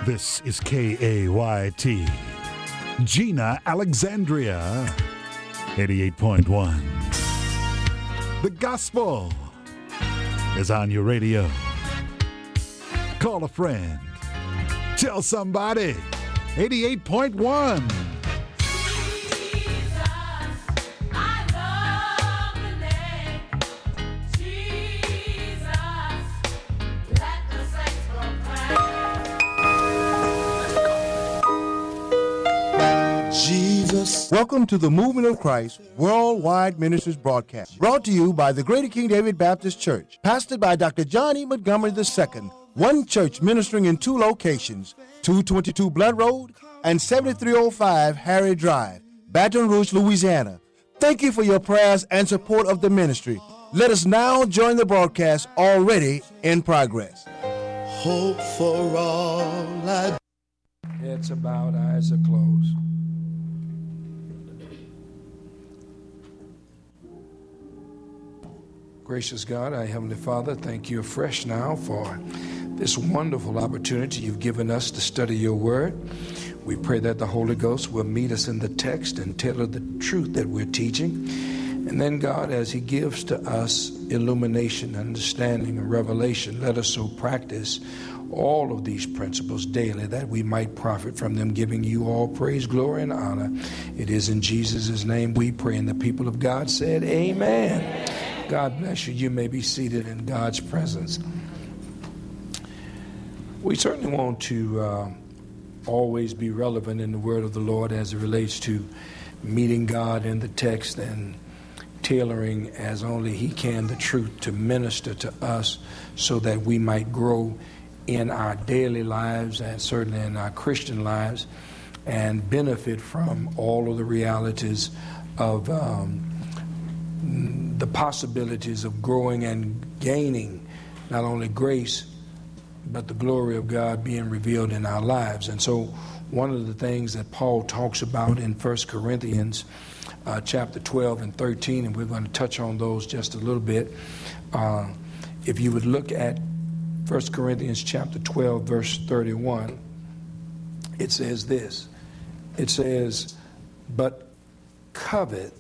This is KAYT. Gina Alexandria, 88.1. The gospel is on your radio. Call a friend. Tell somebody. 88.1. Welcome to the Movement of Christ Worldwide Ministries broadcast, brought to you by the Greater King David Baptist Church, pastored by Dr. John E. Montgomery II, one church ministering in two locations, 222 Blunt Road and 7305 Harry Drive, Baton Rouge, Louisiana. Thank you for your prayers and support of the ministry. Let us now join the broadcast already in progress. Hope for all I... Heads are bowed, eyes are closed. Gracious God, our Heavenly Father, thank you afresh now for this wonderful opportunity you've given us to study your word. We pray that the Holy Ghost will meet us in the text and tell us the truth that we're teaching. And then, God, as he gives to us illumination, understanding, and revelation, let us so practice all of these principles daily that we might profit from them, giving you all praise, glory, and honor. It is in Jesus' name we pray, and the people of God said, Amen. God bless you. You may be seated in God's presence. We certainly want to always be relevant in the word of the Lord as it relates to meeting God in the text and tailoring as only he can the truth to minister to us so that we might grow in our daily lives and certainly in our Christian lives and benefit from all of the realities of the possibilities of growing and gaining not only grace but the glory of God being revealed in our lives. And so one of the things that Paul talks about in 1 Corinthians chapter 12 and 13, and we're going to touch on those just a little bit. If you would look at 1 Corinthians chapter 12 verse 31, it says this. It says, but covet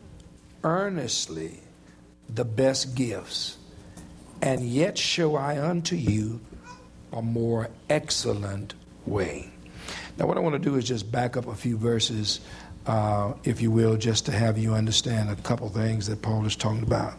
earnestly the best gifts, and yet show I unto you a more excellent way. Now what I want to do is just back up a few verses, if you will, just to have you understand a couple things that Paul is talking about.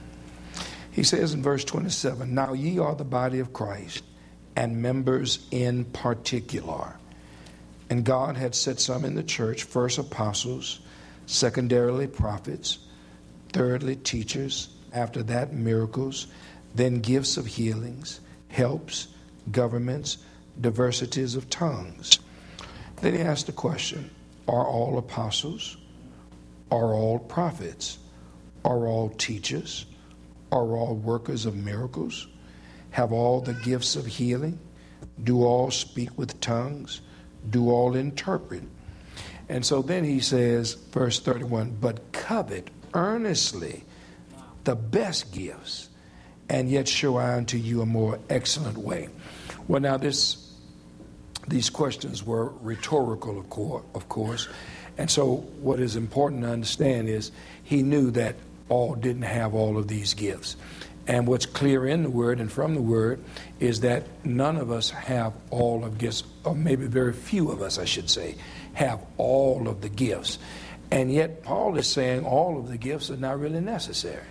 He says in verse 27, now ye are the body of Christ, and members in particular. And God had set some in the church, first apostles, secondarily prophets, thirdly teachers, after that miracles, then gifts of healings, helps, governments, diversities of tongues. Then he asked the question, are all apostles? Are all prophets? Are all teachers? Are all workers of miracles? Have all the gifts of healing? Do all speak with tongues? Do all interpret? And so then he says, verse 31, but covet earnestly the best gifts, and yet show I unto you a more excellent way. Well, now these questions were rhetorical, of course. And so what is important to understand is he knew that all didn't have all of these gifts. And what's clear in the word and from the word is that none of us have all of gifts, or maybe very few of us, I should say, have all of the gifts. And yet Paul is saying all of the gifts are not really necessary.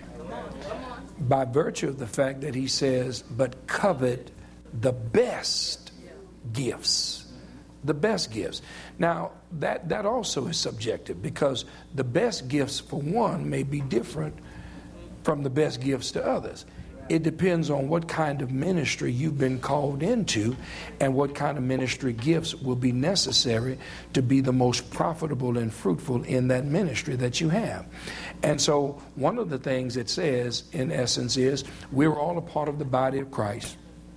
By virtue of the fact that he says, but covet the best gifts. The best gifts. Now, that also is subjective, because the best gifts for one may be different from the best gifts to others. It depends on what kind of ministry you've been called into and what kind of ministry gifts will be necessary to be the most profitable and fruitful in that ministry that you have. And so one of the things it says, in essence, is we're all a part of the body of Christ.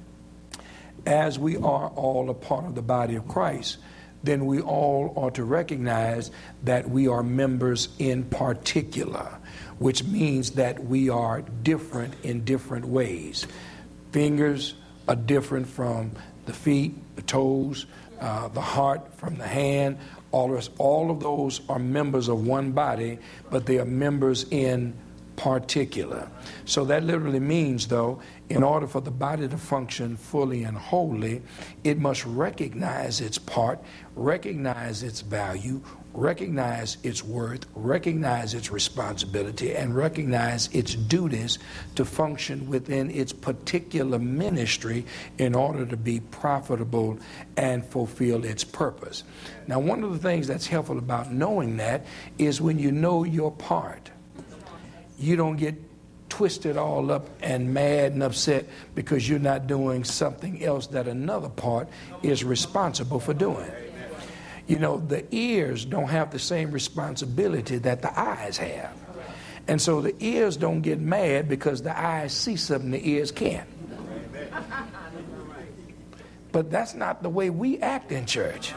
As we are all a part of the body of Christ, then we all ought to recognize that we are members in particular, which means that we are different in different ways. Fingers are different from the feet the toes, the heart from the hand. All of those are members of one body, but they are members in particular. So that literally means, though, in order for the body to function fully and wholly, it must recognize its part, recognize its value, recognize its worth, recognize its responsibility, and recognize its duties to function within its particular ministry in order to be profitable and fulfill its purpose. Now, one of the things that's helpful about knowing that is when you know your part, you don't get twisted all up and mad and upset because you're not doing something else that another part is responsible for doing. You know, the ears don't have the same responsibility that the eyes have. And so the ears don't get mad because the eyes see something the ears can't. But that's not the way we act in church.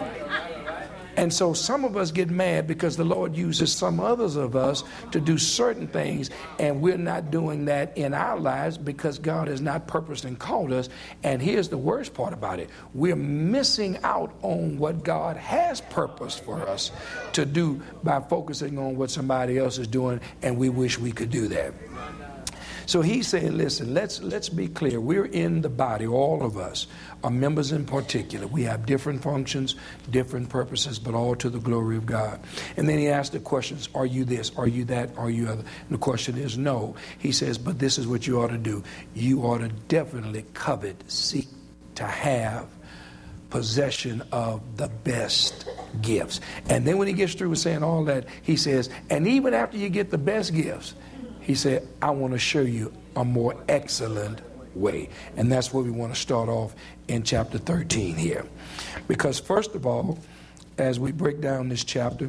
And so some of us get mad because the Lord uses some others of us to do certain things, and we're not doing that in our lives because God has not purposed and called us. And here's the worst part about it. We're missing out on what God has purposed for us to do by focusing on what somebody else is doing, and we wish we could do that. So he's saying, listen, let's be clear. We're in the body, all of us are members in particular. We have different functions, different purposes, but all to the glory of God. And then he asked the questions, are you this, are you that, are you other? And the question is no. He says, but this is what you ought to do. You ought to definitely covet, seek to have possession of the best gifts. And then when he gets through with saying all that, he says, and even after you get the best gifts, he said, I want to show you a more excellent way. And that's where we want to start off in chapter 13 here. Because first of all, as we break down this chapter,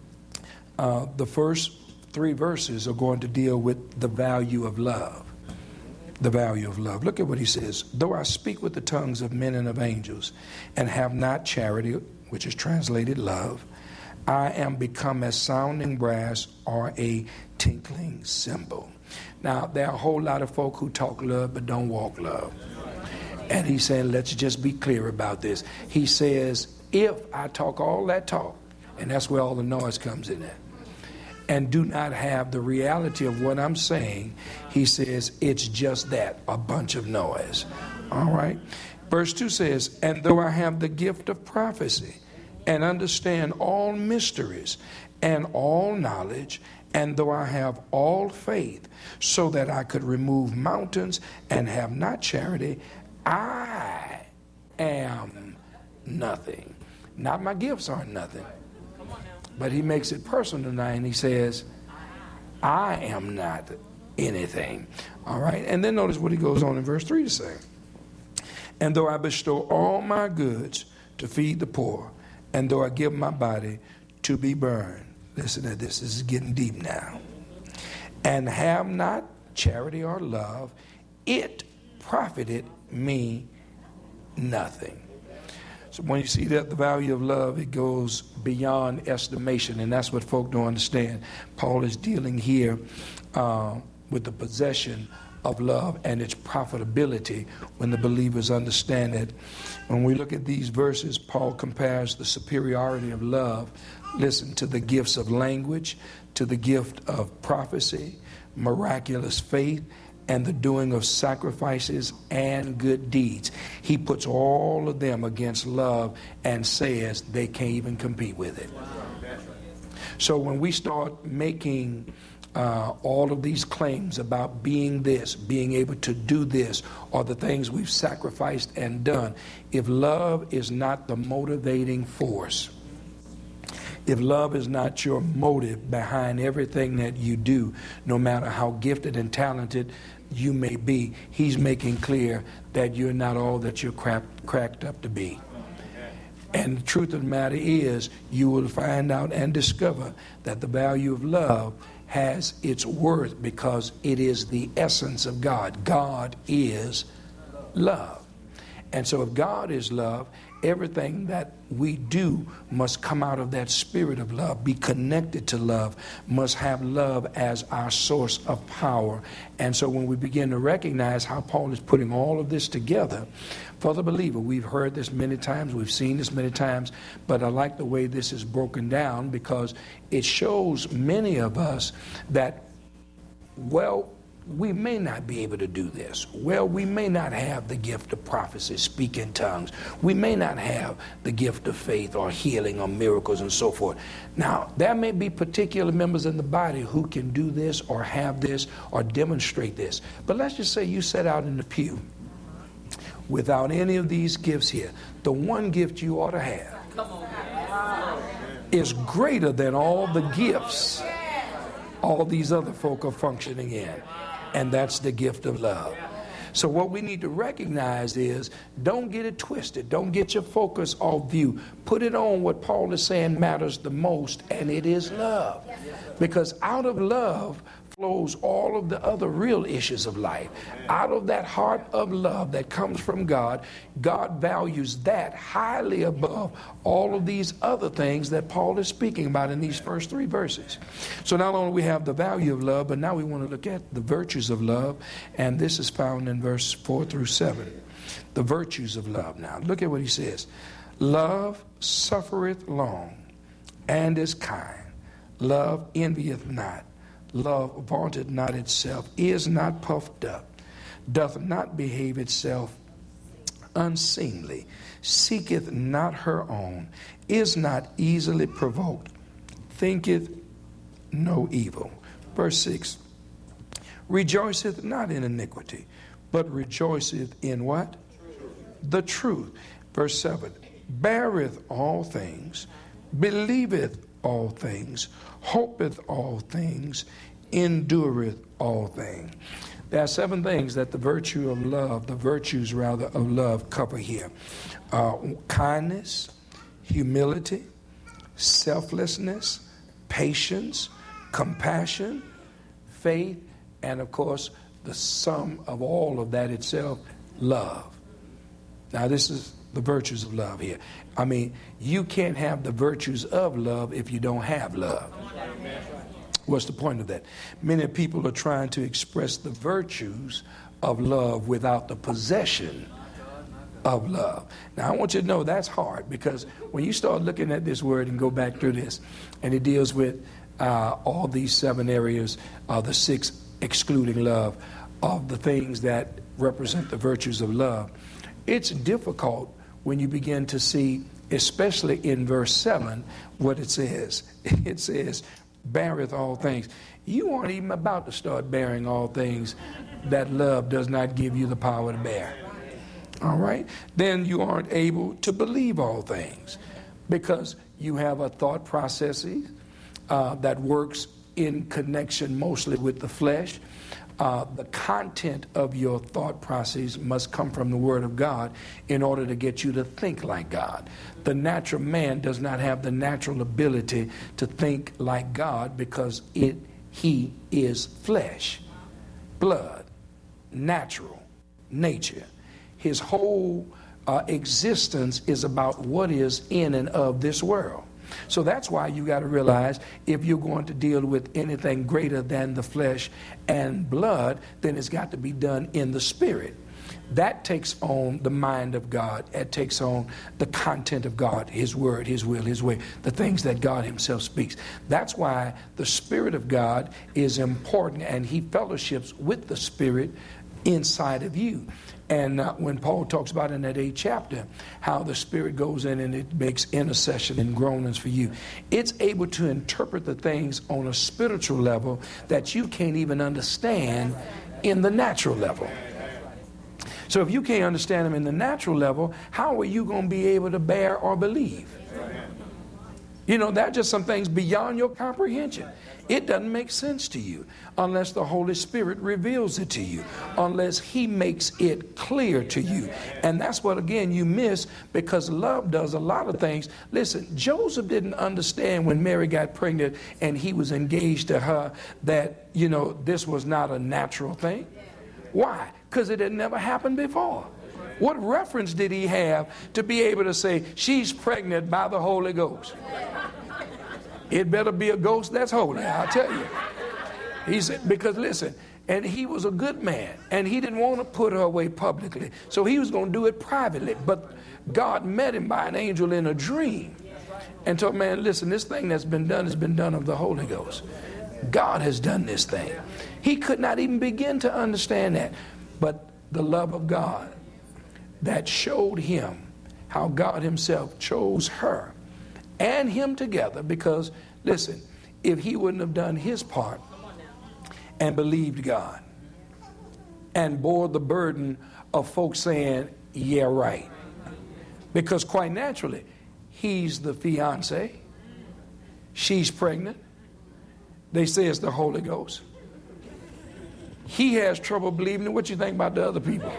the first 3 verses are going to deal with the value of love. The value of love. Look at what he says. Though I speak with the tongues of men and of angels and have not charity, which is translated love, I am become as sounding brass or a tinkling cymbal. Now, there are a whole lot of folk who talk love but don't walk love. And he's saying, let's just be clear about this. He says, if I talk all that talk, and that's where all the noise comes in at, and do not have the reality of what I'm saying, he says, it's just that, a bunch of noise. All right? Verse 2 says, and though I have the gift of prophecy, and understand all mysteries and all knowledge, and though I have all faith, so that I could remove mountains and have not charity, I am nothing. Not my gifts are nothing. But he makes it personal now, and he says, I am not anything. All right? And then notice what he goes on in verse 3 to say. And though I bestow all my goods to feed the poor, and though I give my body to be burned, listen to this is getting deep now, and have not charity or love, it profited me nothing. So when you see that the value of love, it goes beyond estimation, and that's what folk don't understand. Paul is dealing here with the possession of love and its profitability when the believers understand it. When we look at these verses, Paul compares the superiority of love, listen, to the gifts of language, to the gift of prophecy, miraculous faith, and the doing of sacrifices and good deeds. He puts all of them against love and says they can't even compete with it. So when we start making all of these claims about being this, being able to do this, or the things we've sacrificed and done, if love is not the motivating force, if love is not your motive behind everything that you do, no matter how gifted and talented you may be, he's making clear that you're not all that you're cracked up to be. And the truth of the matter is, you will find out and discover that the value of love has its worth because it is the essence of God. God is love. And so if God is love everything that we do must come out of that spirit of love, be connected to love, must have love as our source of power. And so when we begin to recognize how Paul is putting all of this together for the believer, we've heard this many times, we've seen this many times, but I like the way this is broken down because it shows many of us that, well, we may not be able to do this. Well, we may not have the gift of prophecy, speak in tongues. We may not have the gift of faith or healing or miracles and so forth. Now, there may be particular members in the body who can do this or have this or demonstrate this. But let's just say you sat out in the pew without any of these gifts here. The one gift you ought to have is greater than all the gifts all these other folk are functioning in. And that's the gift of love. So what we need to recognize is, don't get it twisted. Don't get your focus off view. Put it on what Paul is saying matters the most, and it is love. Because out of love flows all of the other real issues of life. Out of that heart of love that comes from God, God values that highly above all of these other things that Paul is speaking about in these first 3 verses. So not only we have the value of love, but now we want to look at the virtues of love, and this is found in verse 4 through 7. The virtues of love. Now look at what he says. Love suffereth long and is kind. Love envieth not. Love vaunteth not itself, is not puffed up, doth not behave itself unseemly, seeketh not her own, is not easily provoked, thinketh no evil. Verse 6, rejoiceth not in iniquity, but rejoiceth in what? The truth. Verse 7, beareth all things, believeth all things, hopeth all things, endureth all things. There are 7 things that the virtue of love, the virtues rather of love cover here. Kindness, humility, selflessness, patience, compassion, faith, and of course the sum of all of that itself, love. Now this is the virtues of love here. I mean, you can't have the virtues of love if you don't have love. What's the point of that? Many people are trying to express the virtues of love without the possession of love. Now I want you to know that's hard, because when you start looking at this word and go back through this, and it deals with all these 7 areas, the 6 excluding love, of the things that represent the virtues of love, it's difficult when you begin to see, especially in verse 7, what it says. It says, beareth all things. You aren't even about to start bearing all things that love does not give you the power to bear. All right? Then you aren't able to believe all things, because you have a thought processes that works in connection mostly with the flesh. The content of your thought process must come from the Word of God in order to get you to think like God. The natural man does not have the natural ability to think like God, because he is flesh, blood, natural, nature. His whole existence is about what is in and of this world. So that's why you got to realize, if you're going to deal with anything greater than the flesh and blood, then it's got to be done in the spirit. That takes on the mind of God. It takes on the content of God, His word, His will, His way, the things that God Himself speaks. That's why the Spirit of God is important, and He fellowships with the Spirit inside of you. And when Paul talks about in that 8th chapter how the Spirit goes in and it makes intercession and groanings for you, it's able to interpret the things on a spiritual level that you can't even understand in the natural level. So if you can't understand them in the natural level, how are you going to be able to bear or believe? You know, there are just some things beyond your comprehension. It doesn't make sense to you unless the Holy Spirit reveals it to you, unless He makes it clear to you. And that's what, again, you miss, because love does a lot of things. Listen, Joseph didn't understand when Mary got pregnant and he was engaged to her that, you know, this was not a natural thing. Why? Because it had never happened before. What reference did he have to be able to say, she's pregnant by the Holy Ghost? It better be a ghost that's holy, I'll tell you. He said, because listen, and he was a good man, and he didn't want to put her away publicly, so he was going to do it privately. But God met him by an angel in a dream and told, man, listen, this thing that's been done has been done of the Holy Ghost. God has done this thing. He could not even begin to understand that. But the love of God that showed him how God himself chose her and him together, because, listen, if he wouldn't have done his part and believed God and bore the burden of folks saying, yeah, right, because quite naturally, he's the fiance, she's pregnant, they say it's the Holy Ghost. He has trouble believing it. What you think about the other people?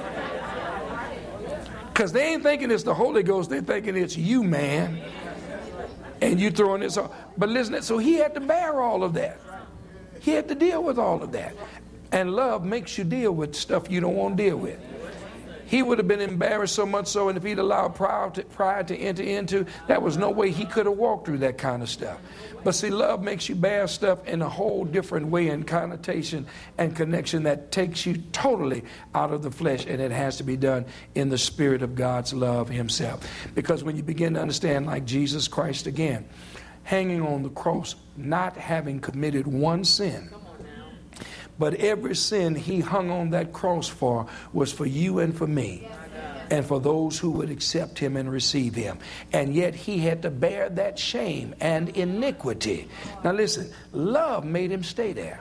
Because they ain't thinking it's the Holy Ghost, they're thinking it's you, man. And you throwing this off. But listen, so he had to bear all of that. He had to deal with all of that. And love makes you deal with stuff you don't want to deal with. He would have been embarrassed so much so, and if he'd allowed pride to enter into, that was no way he could have walked through that kind of stuff. But see, love makes you bear stuff in a whole different way and connotation and connection that takes you totally out of the flesh, and it has to be done in the spirit of God's love himself. Because when you begin to understand, like Jesus Christ again, hanging on the cross, not having committed one sin, but every sin he hung on that cross for was for you and for me, and for those who would accept him and receive him. And yet he had to bear that shame and iniquity. Now listen, love made him stay there.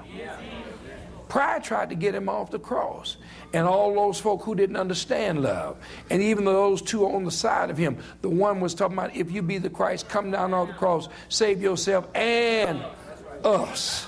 Pride tried to get him off the cross. And all those folk who didn't understand love, and even those two on the side of him, the one was talking about, if you be the Christ, come down off the cross, save yourself and us.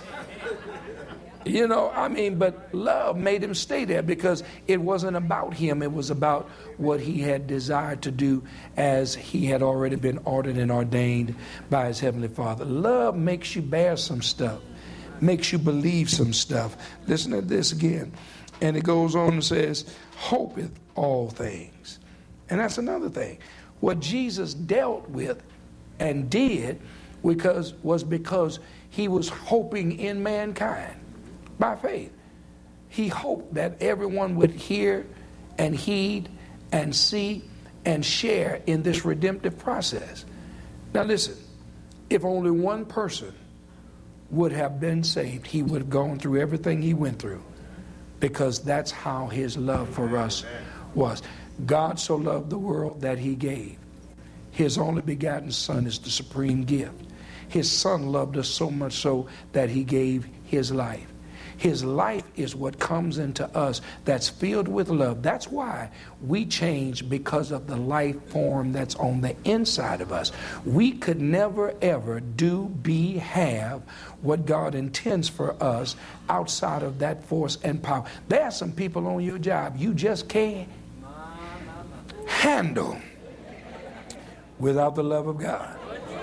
You know, I mean, but love made him stay there because it wasn't about him. It was about what he had desired to do as he had already been ordered and ordained by his heavenly Father. Love makes you bear some stuff, makes you believe some stuff. Listen to this again. And it goes on and says, hopeth all things. And that's another thing. What Jesus dealt with and did was because he was hoping in mankind. By faith, he hoped that everyone would hear and heed and see and share in this redemptive process. Now listen, if only one person would have been saved, he would have gone through everything he went through, because that's how his love for us was. God so loved the world that he gave. His only begotten Son is the supreme gift. His Son loved us so much so that he gave his life. His life is what comes into us that's filled with love. That's why we change, because of the life form that's on the inside of us. We could never, ever do, be, have what God intends for us outside of that force and power. There are some people on your job you just can't handle without the love of God.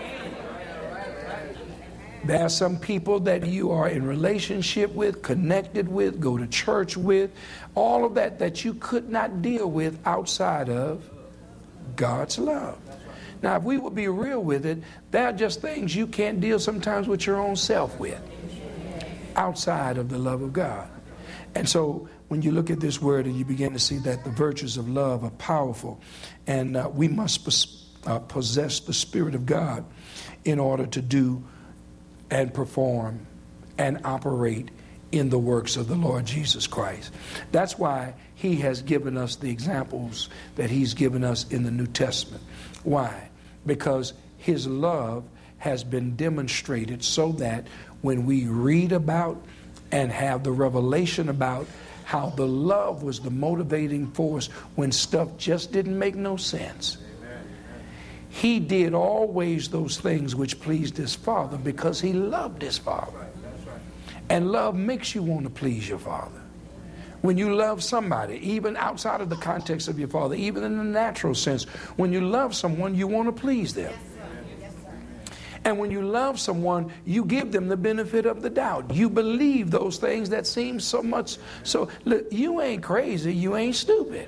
There are some people that you are in relationship with, connected with, go to church with, all of that you could not deal with outside of God's love. Now, if we would be real with it, there are just things you can't deal sometimes with your own self with, outside of the love of God. And so when you look at this word and you begin to see that the virtues of love are powerful, and we must possess the Spirit of God in order to do and perform and operate in the works of the Lord Jesus Christ. That's why he has given us the examples that he's given us in the New Testament. Why? Because his love has been demonstrated so that when we read about and have the revelation about how the love was the motivating force when stuff just didn't make no sense, he did always those things which pleased his Father because he loved his Father. And love makes you want to please your Father. When you love somebody, even outside of the context of your Father, even in the natural sense, when you love someone, you want to please them. And when you love someone, you give them the benefit of the doubt. You believe those things that seem so much. So look, you ain't crazy, you ain't stupid.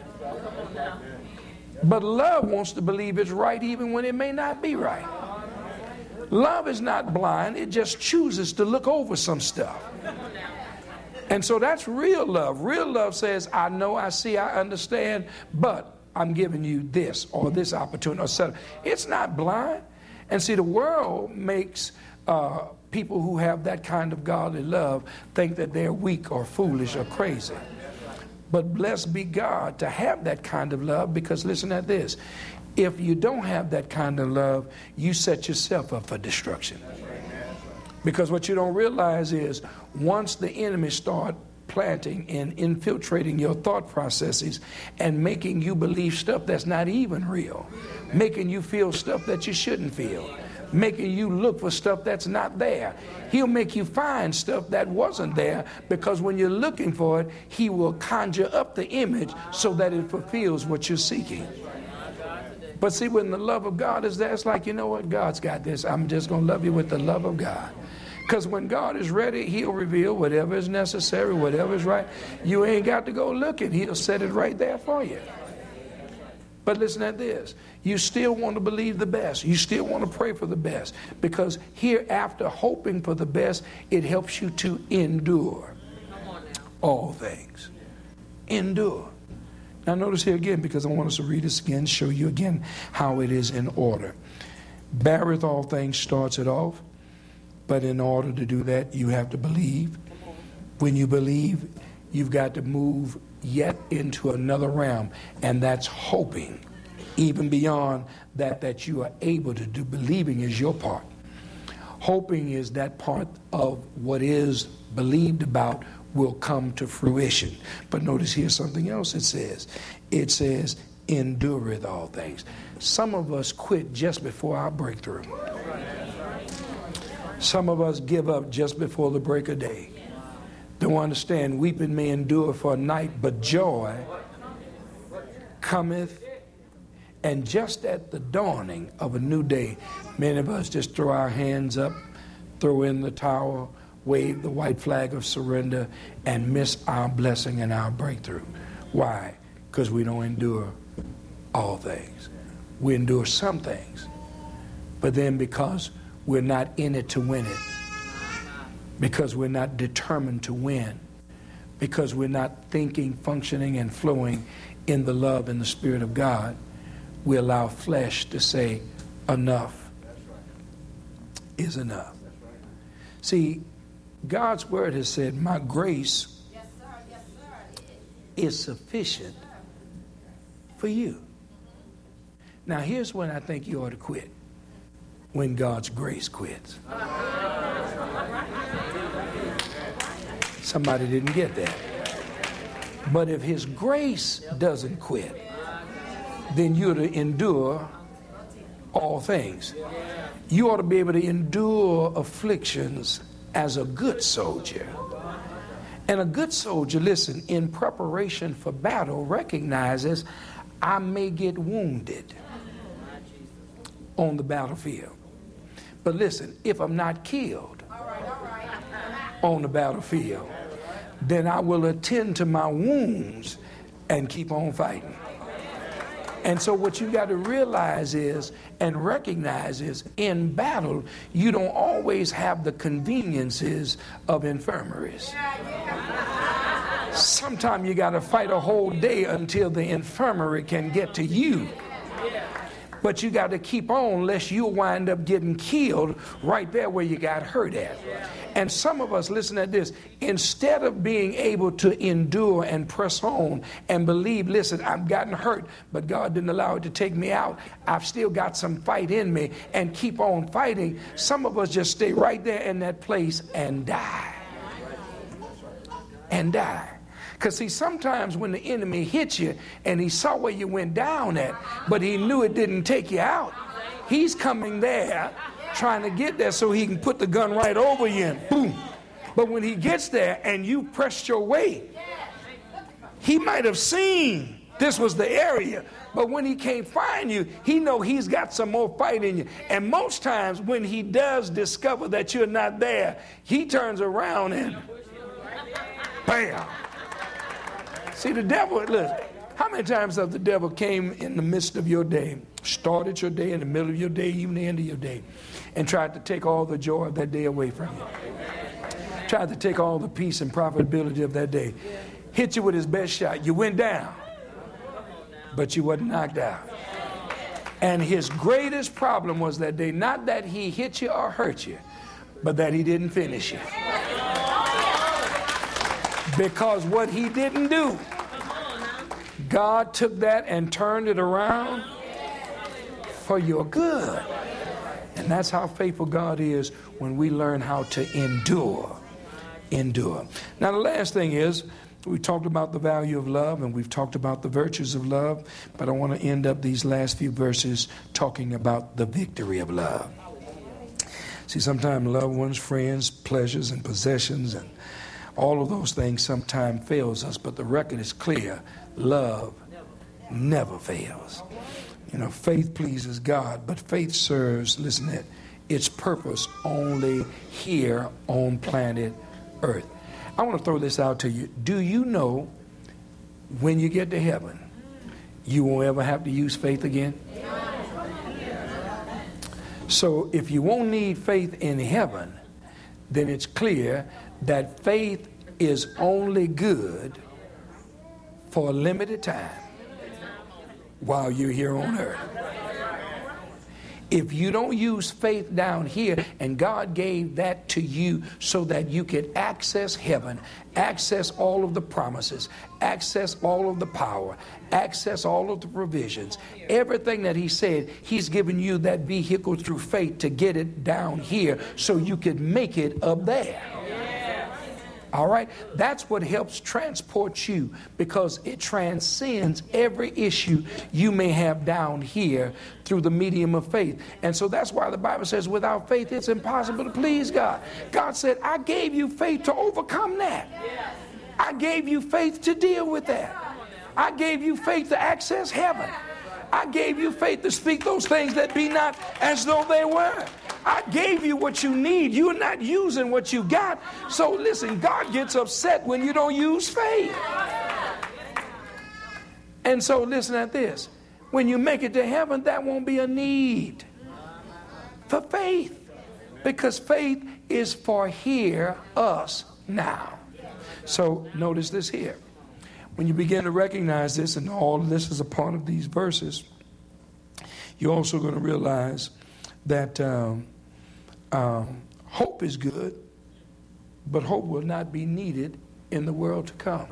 But love wants to believe it's right even when it may not be right. Love is not blind, it just chooses to look over some stuff. And so that's real love. Real love says, I know, I see, I understand, but I'm giving you this or this opportunity, etc. It's not blind. And see, the world makes people who have that kind of godly love think that they're weak or foolish or crazy. But blessed be God to have that kind of love, because listen at this. If you don't have that kind of love, you set yourself up for destruction. Because what you don't realize is once the enemy start planting and infiltrating your thought processes and making you believe stuff that's not even real, making you feel stuff that you shouldn't feel, making you look for stuff that's not there. He'll make you find stuff that wasn't there, because when you're looking for it, he will conjure up the image so that it fulfills what you're seeking. But see, when the love of God is there, it's like, you know what, God's got this. I'm just going to love you with the love of God. Because when God is ready, he'll reveal whatever is necessary, whatever is right. You ain't got to go looking. He'll set it right there for you. But listen at this. You still want to believe the best. You still want to pray for the best. Because hereafter, hoping for the best, it helps you to endure all things. Endure. Now notice here again, because I want us to read this again, show you again how it is in order. Beareth all things starts it off. But in order to do that, you have to believe. When you believe, you've got to move yet into another realm, and that's hoping. Even beyond that you are able to do. Believing is your part. Hoping is that part of what is believed about will come to fruition. But notice here something else it says. It says, endureth all things. Some of us quit just before our breakthrough. Some of us give up just before the break of day. Don't understand, weeping may endure for a night, but joy cometh. And just at the dawning of a new day, many of us just throw our hands up, throw in the towel, wave the white flag of surrender, and miss our blessing and our breakthrough. Why? Because we don't endure all things. We endure some things. But then because we're not in it to win it, because we're not determined to win, because we're not thinking, functioning, and flowing in the love and the Spirit of God, we allow flesh to say, enough is enough. See, God's word has said, my grace is sufficient for you. Now, here's when I think you ought to quit. When God's grace quits. Somebody didn't get that. But if his grace doesn't quit, then you're to endure all things. You ought to be able to endure afflictions as a good soldier. And a good soldier, listen, in preparation for battle, recognizes I may get wounded on the battlefield. But listen, if I'm not killed on the battlefield, then I will attend to my wounds and keep on fighting. And so what you got to realize is and recognize is in battle, you don't always have the conveniences of infirmaries. Sometimes you got to fight a whole day until the infirmary can get to you. But you got to keep on lest you'll wind up getting killed right there where you got hurt at. And some of us, listen to this, instead of being able to endure and press on and believe, listen, I've gotten hurt, but God didn't allow it to take me out. I've still got some fight in me and keep on fighting. Some of us just stay right there in that place and die. And die. Because see, sometimes when the enemy hits you and he saw where you went down at, but he knew it didn't take you out, he's coming there trying to get there so he can put the gun right over you and boom. But when he gets there and you pressed your way, he might have seen This was the area. But when he can't find you, he know he's got some more fight in you. And most times when he does discover that you're not there, he turns around and bam. See, the devil, listen, how many times have the devil came in the midst of your day, started your day, in the middle of your day, even the end of your day, and tried to take all the joy of that day away from you? Tried to take all the peace and profitability of that day. Hit you with his best shot. You went down, but you wasn't knocked out. And his greatest problem was that day, not that he hit you or hurt you, but that he didn't finish you. Because what he didn't do, God took that and turned it around for your good. And that's how faithful God is when we learn how to endure. Endure. Now the last thing is, we talked about the value of love and we've talked about the virtues of love, but I want to end up these last few verses talking about the victory of love. See, sometimes loved ones, friends, pleasures, and possessions, and all of those things sometimes fails us, but the record is clear. Love never fails. You know, faith pleases God, but faith serves, listen to it, its purpose only here on planet Earth. I want to throw this out to you. Do you know when you get to heaven, you won't ever have to use faith again? So if you won't need faith in heaven, then it's clear that faith is only good for a limited time while you're here on earth. If you don't use faith down here, and God gave that to you so that you could access heaven, access all of the promises, access all of the power, access all of the provisions, everything that he said, he's given you that vehicle through faith to get it down here so you could make it up there. All right? That's what helps transport you, because it transcends every issue you may have down here through the medium of faith. And so that's why the Bible says without faith it's impossible to please God. God said, I gave you faith to overcome that. I gave you faith to deal with that. I gave you faith to access heaven. I gave you faith to speak those things that be not as though they were. I gave you what you need. You're not using what you got. So listen, God gets upset when you don't use faith. And so listen at this. When you make it to heaven, that won't be a need for faith. Because faith is for here, us, now. So notice this here. When you begin to recognize this, and all of this is a part of these verses, you're also going to realize that hope is good, but hope will not be needed in the world to come.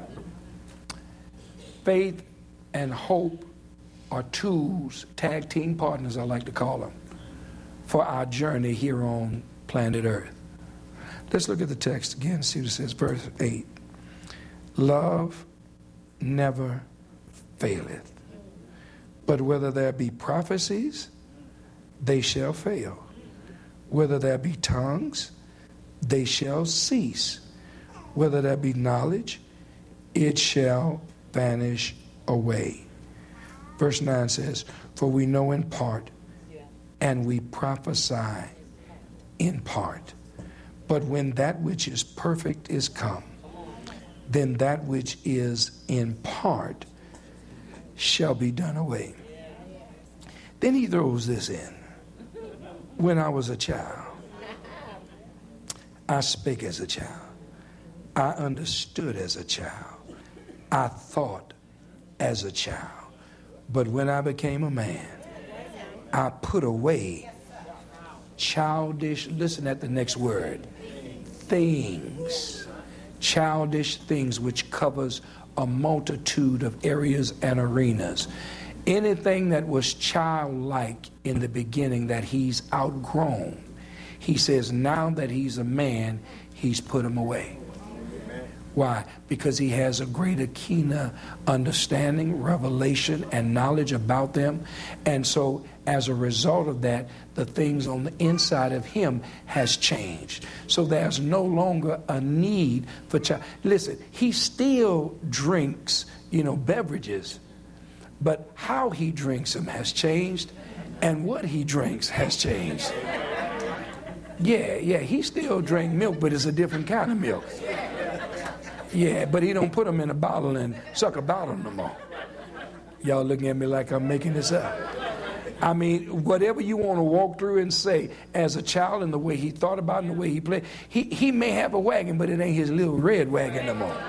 Faith and hope are tools, tag team partners I like to call them, for our journey here on planet Earth. Let's look at the text again, see what it says, verse 8. Love never faileth, but whether there be prophecies, they shall fail. Whether there be tongues, they shall cease. Whether there be knowledge, it shall vanish away. Verse 9 says, for we know in part, and we prophesy in part. But when that which is perfect is come, then that which is in part shall be done away. Then he throws this in. When I was a child, I spake as a child. I understood as a child. I thought as a child. But when I became a man, I put away childish, listen at the next word, things. Childish things, which covers a multitude of areas and arenas. Anything that was childlike in the beginning that he's outgrown, he says now that he's a man, he's put him away. Why? Because he has a greater, keener understanding, revelation, and knowledge about them. And so as a result of that, the things on the inside of him has changed. So there's no longer a need for child. Listen, he still drinks, beverages, but how he drinks them has changed, and what he drinks has changed. Yeah, he still drinks milk, but it's a different kind of milk. Yeah, but he don't put them in a bottle and suck a bottle no more. Y'all looking at me like I'm making this up. I mean, whatever you want to walk through and say, as a child and the way he thought about it and the way he played, he may have a wagon, but it ain't his little red wagon no more.